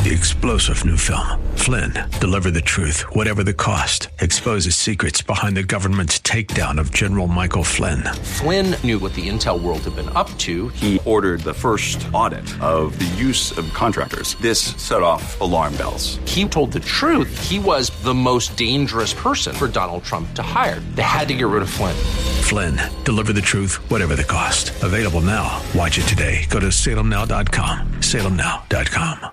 The explosive new film, Flynn, deliver the truth, whatever the cost, exposes secrets behind the government's takedown of General Michael Flynn. Flynn knew what the intel world had been up to. He ordered the first audit of the use of contractors. This set off alarm bells. He told the truth. He was the most dangerous person for Donald Trump to hire. They had to get rid of Flynn. Flynn, deliver the truth, whatever the cost. Available now. Watch it today. Go to salemnow.com. salemnow.com.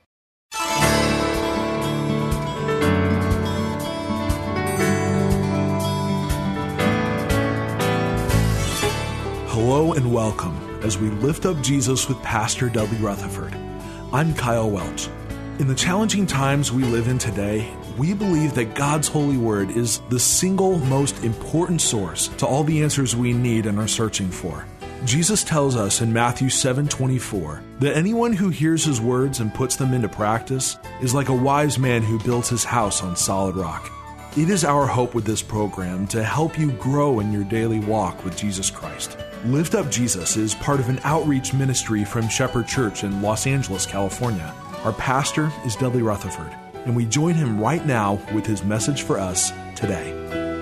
Hello and welcome as we lift up Jesus with Pastor Dudley Rutherford. I'm Kyle Welch. In the challenging times we live in today, we believe that God's holy word is the single most important source to all the answers we need and are searching for. Jesus tells us in Matthew 7:24 that anyone who hears his words and puts them into practice is like a wise man who builds his house on solid rock. It is our hope with this program to help you grow in your daily walk with Jesus Christ. Lift Up Jesus is part of an outreach ministry from Shepherd Church in Los Angeles, California. Our pastor is Dudley Rutherford, and we join him right now with his message for us today.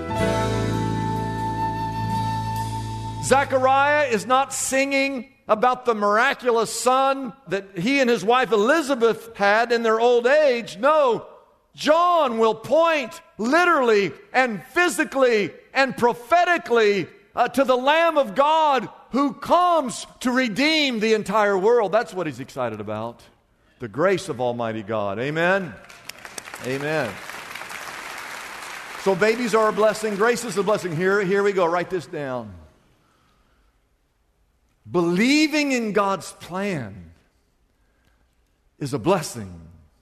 Zechariah is not singing about the miraculous son that he and his wife Elizabeth had in their old age. No, John will point literally and physically and prophetically to the Lamb of God who comes to redeem the entire world. That's what he's excited about. The grace of Almighty God. Amen? Amen. So babies are a blessing. Grace is a blessing. Here we go. Write this down. Believing in God's plan is a blessing.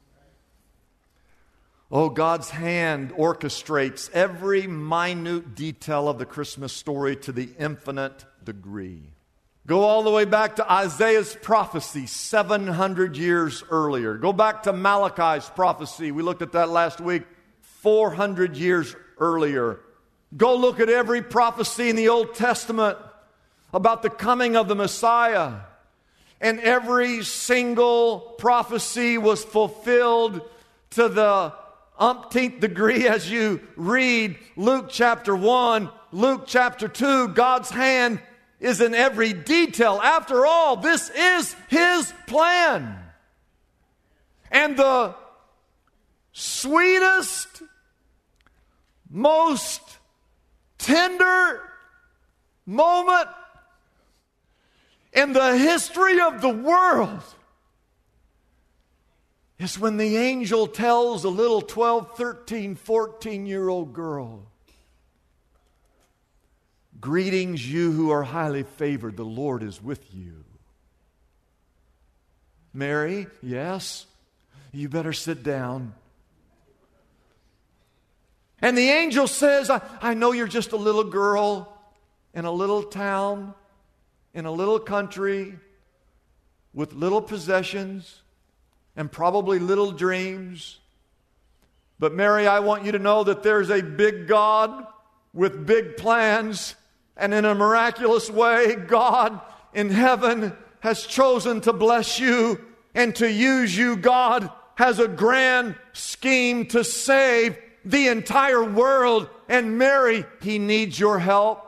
Oh, God's hand orchestrates every minute detail of the Christmas story to the infinite degree. Go all the way back to Isaiah's prophecy 700 years earlier. Go back to Malachi's prophecy. We looked at that last week, 400 years earlier. Go look at every prophecy in the Old Testament about the coming of the Messiah. And every single prophecy was fulfilled to the umpteenth degree as you read Luke chapter 1, Luke chapter 2. God's hand is in every detail. After all, this is His plan. And the sweetest, most tender moment in the history of the world is when the angel tells a little 12, 13, 14-year-old girl, "Greetings, you who are highly favored, the Lord is with you." Mary, yes, you better sit down. And the angel says, I know you're just a little girl in a little town, in a little country, with little possessions and probably little dreams. But Mary, I want you to know that there's a big God with big plans. And in a miraculous way, God in heaven has chosen to bless you and to use you. God has a grand scheme to save the entire world. And Mary, He needs your help.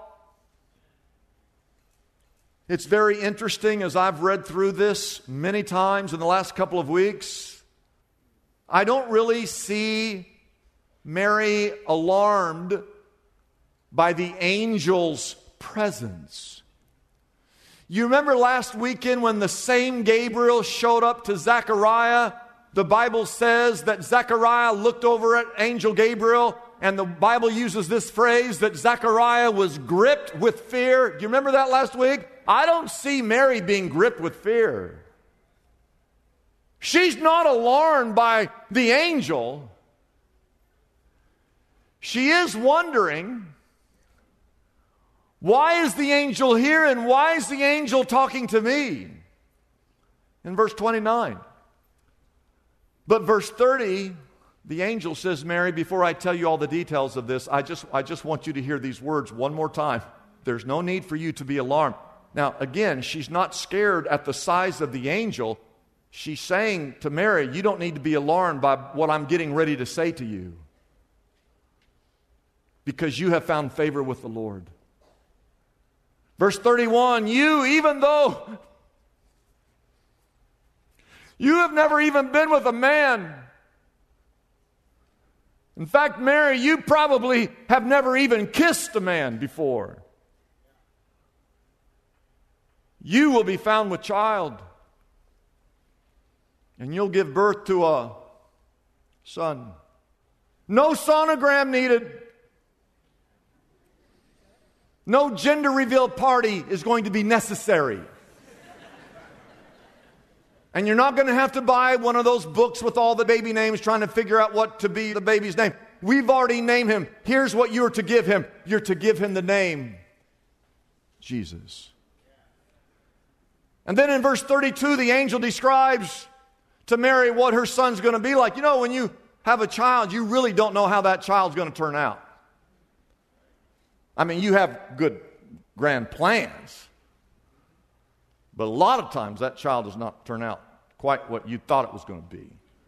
It's very interesting as I've read through this many times in the last couple of weeks. I don't really see Mary alarmed by the angel's presence. You remember last weekend when the same Gabriel showed up to Zechariah? The Bible says that Zechariah looked over at angel Gabriel, and the Bible uses this phrase that Zechariah was gripped with fear. Do you remember that last week? I don't see Mary being gripped with fear. She's not alarmed by the angel. She is wondering, why is the angel here and why is the angel talking to me? In verse 29. But verse 30, the angel says, Mary, before I tell you all the details of this, I just want you to hear these words one more time. There's no need for you to be alarmed. Now, again, she's not scared at the size of the angel. she's saying to Mary, you don't need to be alarmed by what I'm getting ready to say to you, because you have found favor with the Lord. Verse 31, you, even though you have never even been with a man. In fact, Mary, you probably have never even kissed a man before. You will be found with child, and you'll give birth to a son. No sonogram needed. No gender reveal party is going to be necessary. And you're not going to have to buy one of those books with all the baby names trying to figure out what to be the baby's name. We've already named him. Here's what you're to give him. You're to give him the name Jesus. And then in verse 32, the angel describes to Mary what her son's going to be like. You know, when you have a child, you really don't know how that child's going to turn out. I mean, you have good grand plans, but a lot of times that child does not turn out quite what you thought it was going to be.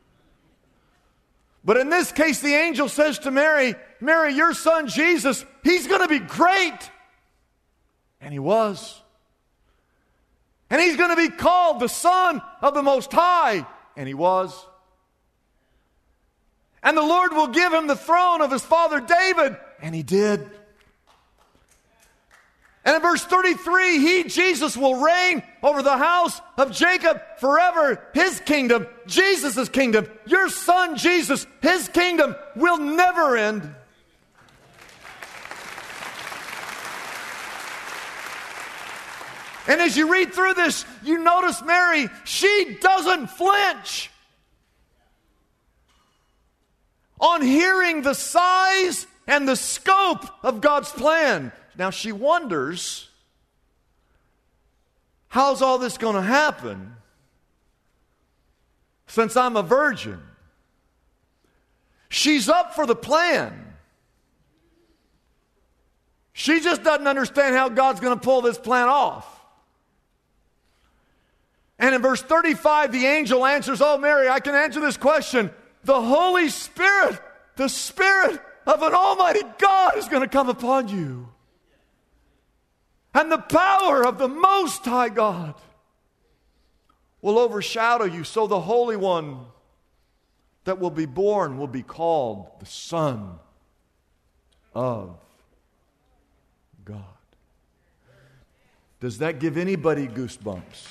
But in this case, the angel says to Mary, Mary, your son Jesus, he's going to be great. And he was. And he's going to be called the Son of the Most High. And he was. And the Lord will give him the throne of his father David. And he did. And in verse 33, he, Jesus, will reign over the house of Jacob forever. His kingdom, Jesus' kingdom, your son Jesus, his kingdom will never end. And as you read through this, you notice Mary, she doesn't flinch on hearing the size and the scope of God's plan. Now she wonders, how's all this going to happen since I'm a virgin? She's up for the plan. She just doesn't understand how God's going to pull this plan off. And in verse 35, the angel answers, oh, Mary, I can answer this question. The Holy Spirit, the Spirit of an Almighty God is going to come upon you. And the power of the Most High God will overshadow you. So the Holy One that will be born will be called the Son of God. Does that give anybody goosebumps?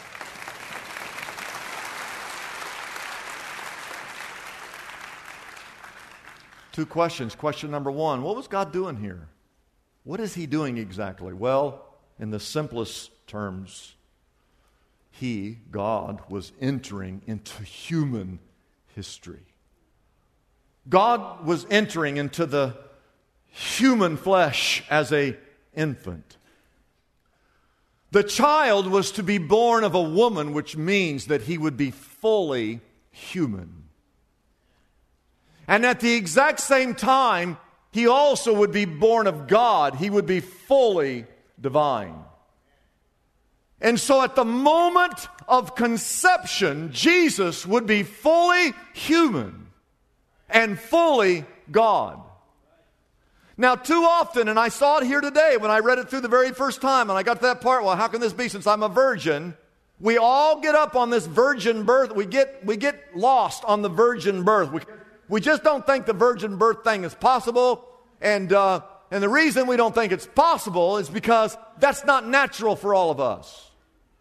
Two questions. Question number one, what was God doing here? What is he doing exactly? Well, in the simplest terms, he, God, was entering into human history. God was entering into the human flesh as an infant. The child was to be born of a woman, which means that he would be fully human. And at the exact same time, he also would be born of God. He would be fully divine. And so at the moment of conception, Jesus would be fully human and fully God. Now, too often, and I saw it here today when I read it through the very first time, and I got to that part, well, how can this be since I'm a virgin? We all get up on this virgin birth. We get lost on the virgin birth. We just don't think the virgin birth thing is possible. And the reason we don't think it's possible is because that's not natural for all of us.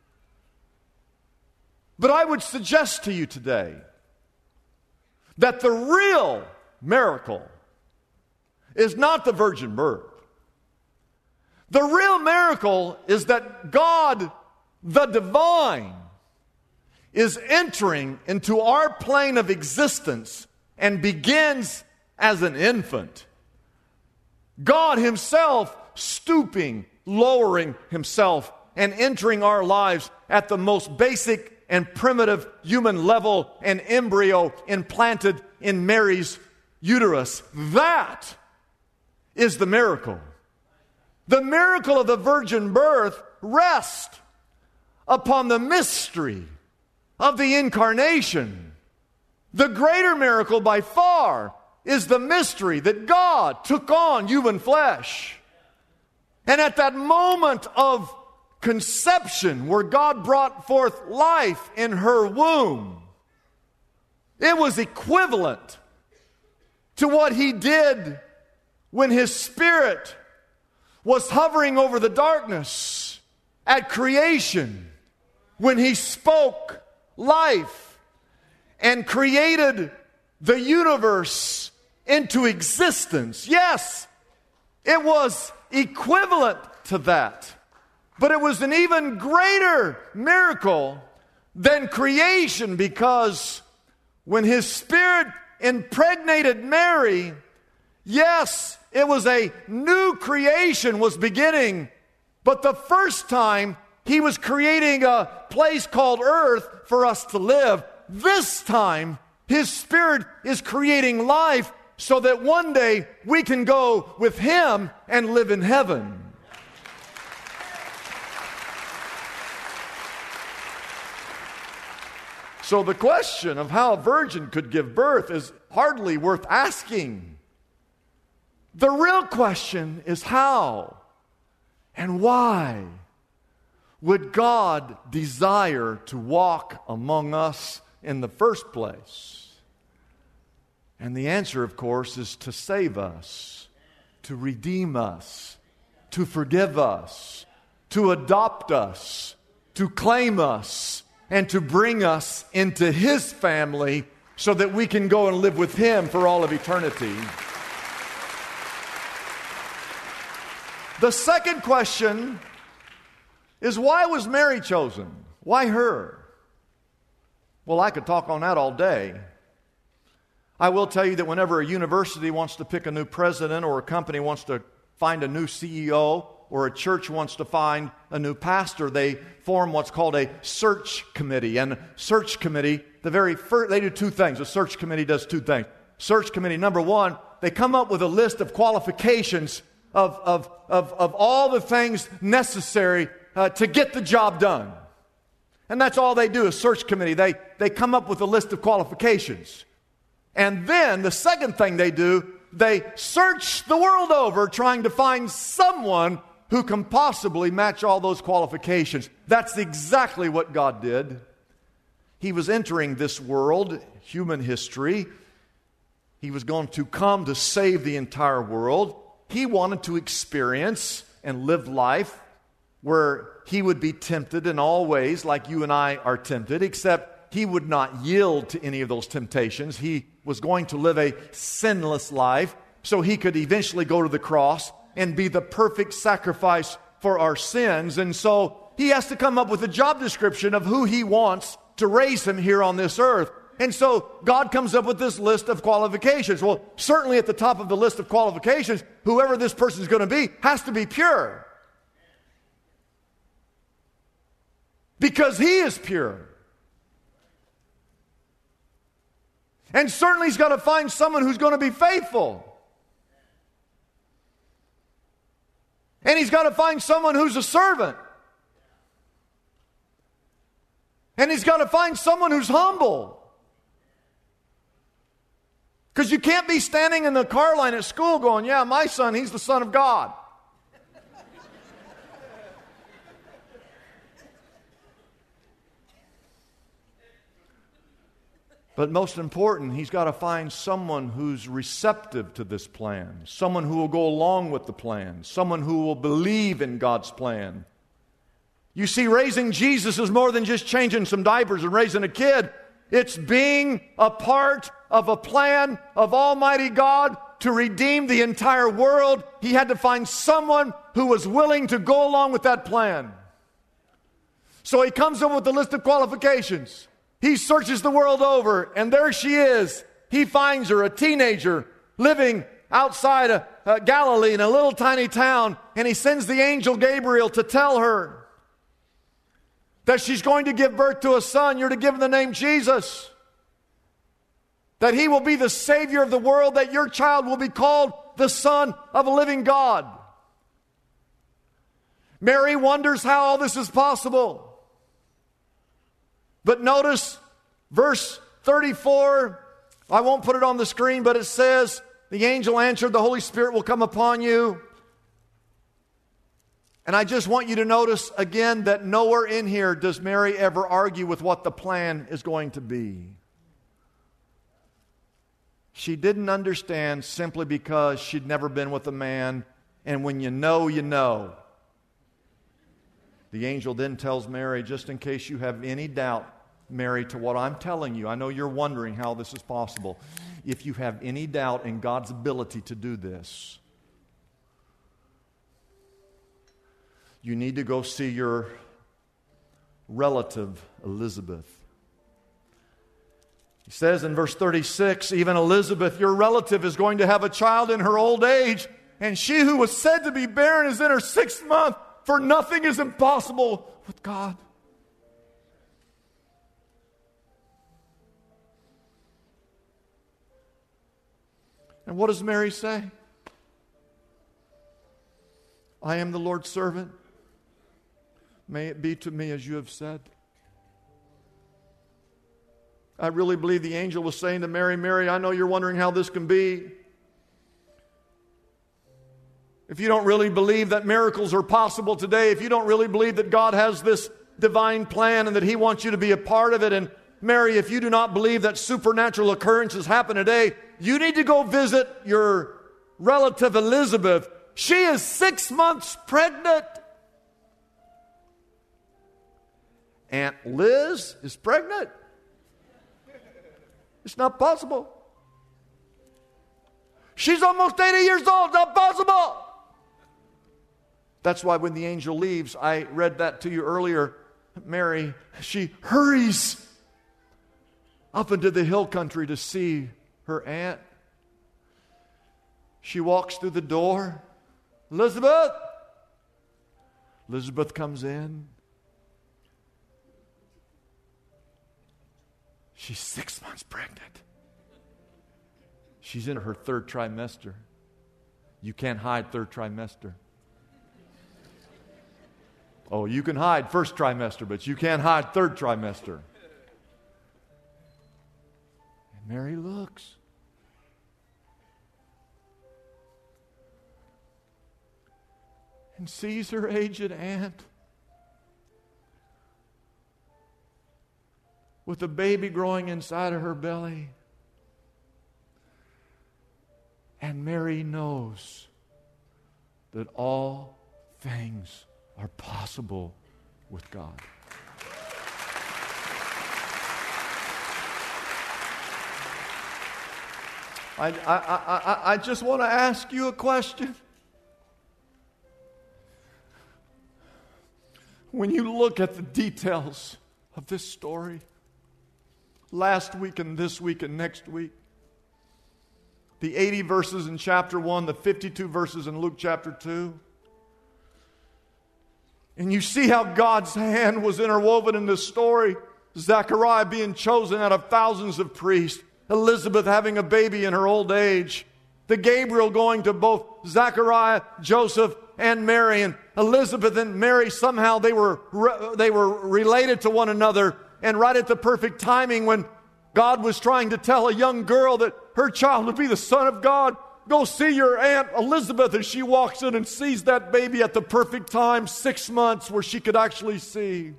But I would suggest to you today that the real miracle is not the virgin birth. The real miracle is that God, the divine, is entering into our plane of existence and begins as an infant. God himself stooping, lowering himself, and entering our lives at the most basic and primitive human level, an embryo implanted in Mary's uterus. That is the miracle. The miracle of the virgin birth rests upon the mystery of the incarnation. The greater miracle by far is the mystery that God took on human flesh. And at that moment of conception, where God brought forth life in her womb, it was equivalent to what He did when His Spirit was hovering over the darkness at creation, when He spoke life and created the universe into existence. Yes, it was equivalent to that. But it was an even greater miracle than creation, because when His Spirit impregnated Mary, yes, it was a new creation was beginning. But the first time He was creating a place called earth for us to live. This time His Spirit is creating life so that one day we can go with Him and live in heaven. So the question of how a virgin could give birth is hardly worth asking. The real question is how and why would God desire to walk among us in the first place? And the answer, of course, is to save us, to redeem us, to forgive us, to adopt us, to claim us, and to bring us into His family so that we can go and live with Him for all of eternity. The second question is, why was Mary chosen? Why her? Well, I could talk on that all day. I will tell you that whenever a university wants to pick a new president, or a company wants to find a new CEO, or a church wants to find a new pastor, they form what's called a search committee. And search committee, they do two things. A search committee does two things. Search committee, number one, they come up with a list of qualifications of all the things necessary to get the job done. And that's all they do, a search committee. They come up with a list of qualifications. And then the second thing they do, they search the world over trying to find someone who can possibly match all those qualifications. That's exactly what God did. He was entering this world, human history. He was going to come to save the entire world. He wanted to experience and live life where He would be tempted in all ways like you and I are tempted, except He would not yield to any of those temptations. He was going to live a sinless life so He could eventually go to the cross and be the perfect sacrifice for our sins. And so He has to come up with a job description of who He wants to raise Him here on this earth. And so God comes up with this list of qualifications. Well, certainly at the top of the list of qualifications, whoever this person is going to be has to be pure. Because He is pure. And certainly He's got to find someone who's going to be faithful. And He's got to find someone who's a servant. And He's got to find someone who's humble. Because you can't be standing in the car line at school going, yeah, my son, he's the Son of God. But most important, He's got to find someone who's receptive to this plan, someone who will go along with the plan, someone who will believe in God's plan. You see, raising Jesus is more than just changing some diapers and raising a kid. It's being a part of a plan of Almighty God to redeem the entire world. He had to find someone who was willing to go along with that plan. So He comes up with a list of qualifications. He searches the world over, and there she is. He finds her, a teenager, living outside of Galilee in a little tiny town, and He sends the angel Gabriel to tell her that she's going to give birth to a son. You're to give him the name Jesus. That He will be the Savior of the world, that your child will be called the Son of a living God. Mary wonders how all this is possible. But notice verse 34. I won't put it on the screen, but it says, the angel answered, the Holy Spirit will come upon you. And I just want you to notice again that nowhere in here does Mary ever argue with what the plan is going to be. She didn't understand simply because she'd never been with a man, and when you know, you know. The angel then tells Mary, just in case you have any doubt, Mary, to what I'm telling you, I know you're wondering how this is possible. If you have any doubt in God's ability to do this, you need to go see your relative, Elizabeth. He says in verse 36, even Elizabeth, your relative, is going to have a child in her old age, and she who was said to be barren is in her 6th month, for nothing is impossible with God. And what does Mary say? I am the Lord's servant. May it be to me as you have said. I really believe the angel was saying to Mary, Mary, I know you're wondering how this can be. If you don't really believe that miracles are possible today, if you don't really believe that God has this divine plan and that He wants you to be a part of it, and Mary, if you do not believe that supernatural occurrences happen today, you need to go visit your relative Elizabeth. She is 6 months pregnant. Aunt Liz is pregnant. It's not possible. She's almost 80 years old. Not possible. That's why when the angel leaves, I read that to you earlier, Mary, she hurries up into the hill country to see her aunt. She walks through the door. Elizabeth! Elizabeth comes in. She's 6 months pregnant. She's in her 3rd trimester. You can't hide 3rd trimester. Oh, you can hide 1st trimester, but you can't hide 3rd trimester. And Mary looks. And sees her aged aunt with a baby growing inside of her belly. And Mary knows that all things are possible with God. I just want to ask you a question. When you look at the details of this story, last week and this week and next week, the 80 verses in chapter 1, the 52 verses in Luke chapter 2, and you see how God's hand was interwoven in this story. Zechariah being chosen out of thousands of priests, Elizabeth having a baby in her old age, the Gabriel going to both Zechariah, Joseph, and Mary, and Elizabeth and Mary, somehow they were related to one another. And right at the perfect timing when God was trying to tell a young girl that her child would be the Son of God, go see your Aunt Elizabeth, as she walks in and sees that baby at the perfect time, 6 months, where she could actually see.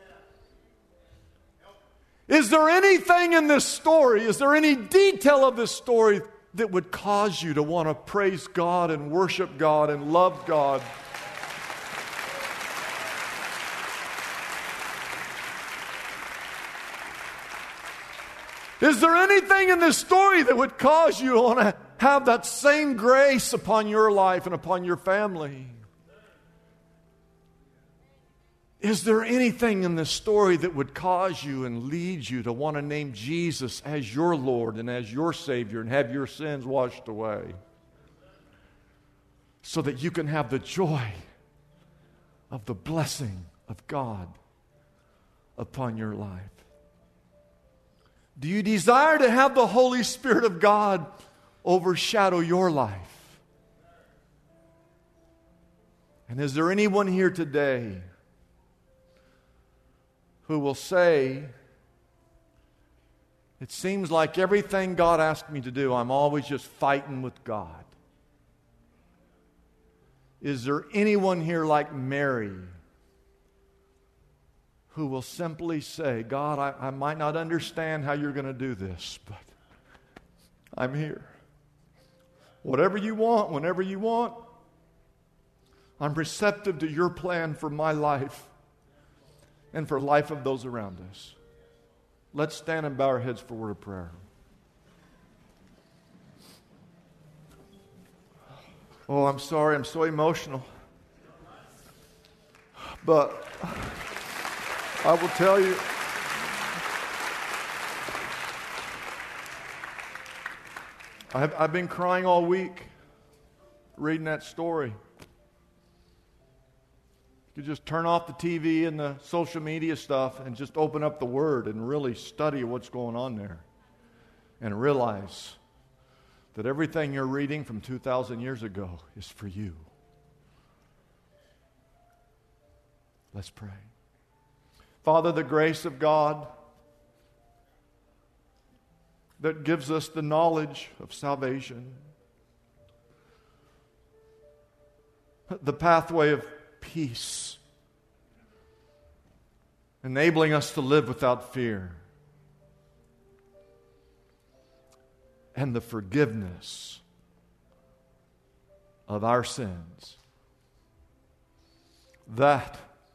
Is there anything in this story, is there any detail of this story that would cause you to want to praise God and worship God and love God? Is there anything in this story that would cause you to want to have that same grace upon your life and upon your family? Is there anything in this story that would cause you and lead you to want to name Jesus as your Lord and as your Savior and have your sins washed away, so that you can have the joy of the blessing of God upon your life? Do you desire to have the Holy Spirit of God overshadow your life? And is there anyone here today who will say It seems like everything God asked me to do, I'm always just fighting with God. Is there anyone here like Mary who will simply say, God, I might not understand how you're going to do this, but I'm here. Whatever you want, whenever you want, I'm receptive to your plan for my life and for life of those around us. Let's stand and bow our heads for a word of prayer. Oh, I'm sorry, I'm so emotional. But I will tell you, I've been crying all week reading that story. You could just turn off the TV and the social media stuff and just open up the Word and really study what's going on there and realize that everything you're reading from 2,000 years ago is for you. Let's pray. Father, the grace of God that gives us the knowledge of salvation, the pathway of peace, enabling us to live without fear, and the forgiveness of our sins. That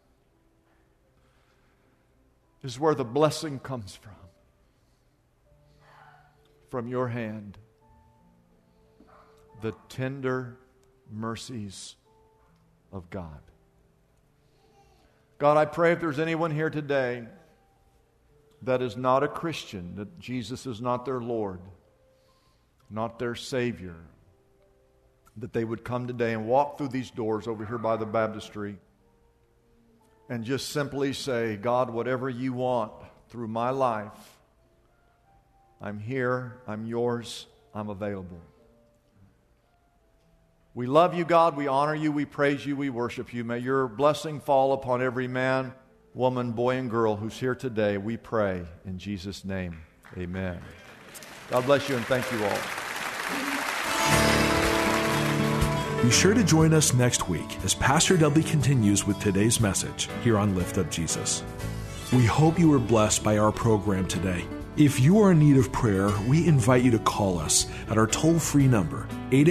is where the blessing comes from your hand, the tender mercies of God. God, I pray if there's anyone here today that is not a Christian, that Jesus is not their Lord, not their Savior, that they would come today and walk through these doors over here by the baptistry and just simply say, God, whatever you want through my life, I'm here, I'm yours, I'm available. We love you, God. We honor you. We praise you. We worship you. May your blessing fall upon every man, woman, boy, and girl who's here today. We pray in Jesus' name. Amen. God bless you and thank you all. Be sure to join us next week as Pastor Dudley continues with today's message here on Lift Up Jesus. We hope you were blessed by our program today. If you are in need of prayer, we invite you to call us at our toll-free number,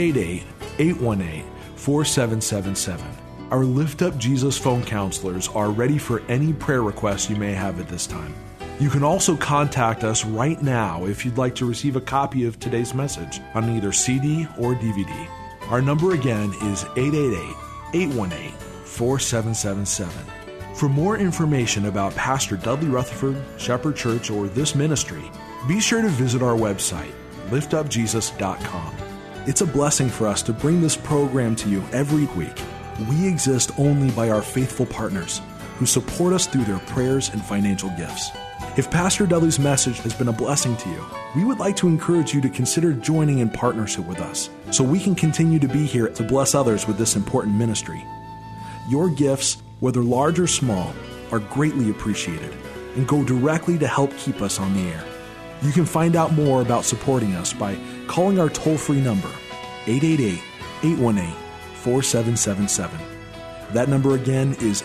888-818-4777. Our Lift Up Jesus phone counselors are ready for any prayer requests you may have at this time. You can also contact us right now if you'd like to receive a copy of today's message on either CD or DVD. Our number again is 888-818-4777. For more information about Pastor Dudley Rutherford, Shepherd Church, or this ministry, be sure to visit our website, liftupjesus.com. It's a blessing for us to bring this program to you every week. We exist only by our faithful partners who support us through their prayers and financial gifts. If Pastor Dudley's message has been a blessing to you, we would like to encourage you to consider joining in partnership with us so we can continue to be here to bless others with this important ministry. Your gifts, whether large or small, are greatly appreciated and go directly to help keep us on the air. You can find out more about supporting us by calling our toll-free number, 888-818-4777. That number again is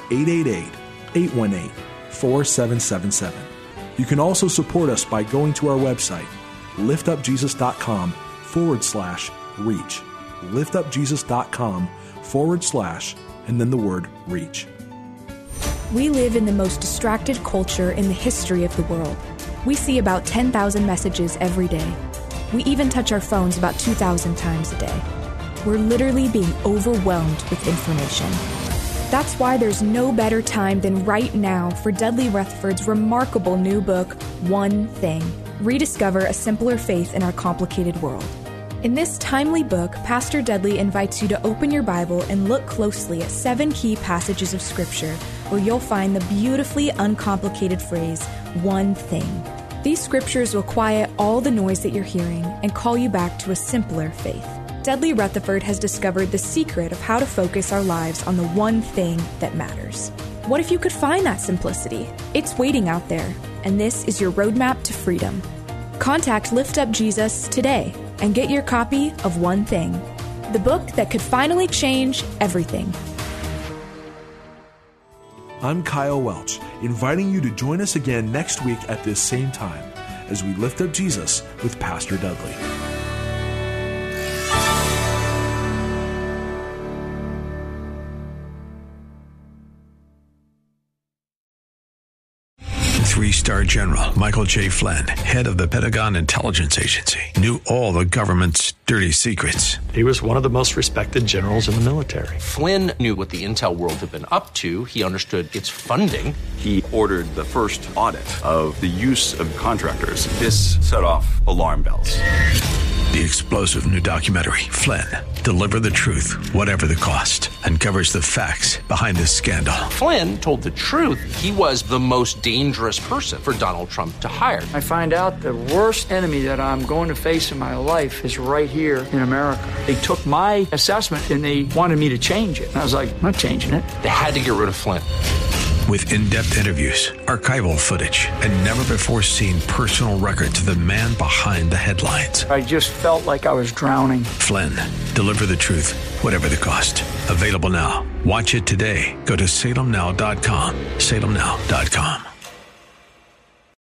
888-818-4777. You can also support us by going to our website, liftupjesus.com/reach. liftupjesus.com/ and then the word reach. We live in the most distracted culture in the history of the world. We see about 10,000 messages every day. We even touch our phones about 2,000 times a day. We're literally being overwhelmed with information. That's why there's no better time than right now for Dudley Rutherford's remarkable new book, One Thing. Rediscover a simpler faith in our complicated world. In this timely book, Pastor Dudley invites you to open your Bible and look closely at 7 key passages of Scripture where you'll find the beautifully uncomplicated phrase, one thing. These scriptures will quiet all the noise that you're hearing and call you back to a simpler faith. Dudley Rutherford has discovered the secret of how to focus our lives on the one thing that matters. What if you could find that simplicity? It's waiting out there, and this is your roadmap to freedom. Contact Lift Up Jesus today and get your copy of One Thing, the book that could finally change everything. I'm Kyle Welch, inviting you to join us again next week at this same time as we lift up Jesus with Pastor Dudley. Three-star General Michael J. Flynn, head of the Pentagon Intelligence Agency, knew all the government's dirty secrets. He was one of the most respected generals in the military. Flynn knew what the intel world had been up to. He understood its funding. He ordered the first audit of the use of contractors. This set off alarm bells. The explosive new documentary, Flynn, Deliver the Truth, Whatever the Cost, uncovers the facts behind this scandal. Flynn told the truth. He was the most dangerous person for Donald Trump to hire. I find out the worst enemy that I'm going to face in my life is right here in America. They took my assessment and they wanted me to change it. And I was like, I'm not changing it. They had to get rid of Flynn. With in-depth interviews, archival footage, and never-before-seen personal records of the man behind the headlines. I just felt like I was drowning. Flynn, Deliver the Truth, Whatever the Cost. Available now. Watch it today. Go to salemnow.com. salemnow.com.